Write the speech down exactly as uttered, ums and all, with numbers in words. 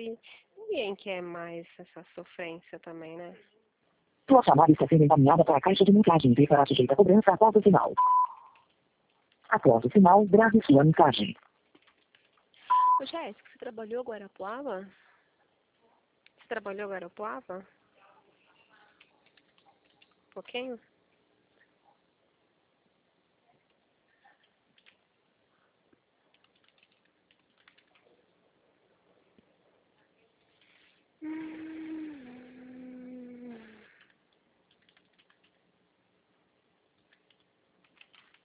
que ninguém quer mais essa sofrência também, né? Sua chamada está sendo encaminhada para a caixa de mensagem e será sujeita a cobrança após o sinal. Após o sinal, grave sua mensagem. Ô, Jéssica, você trabalhou em Guarapuava? Você trabalhou em Guarapuava? Um pouquinho?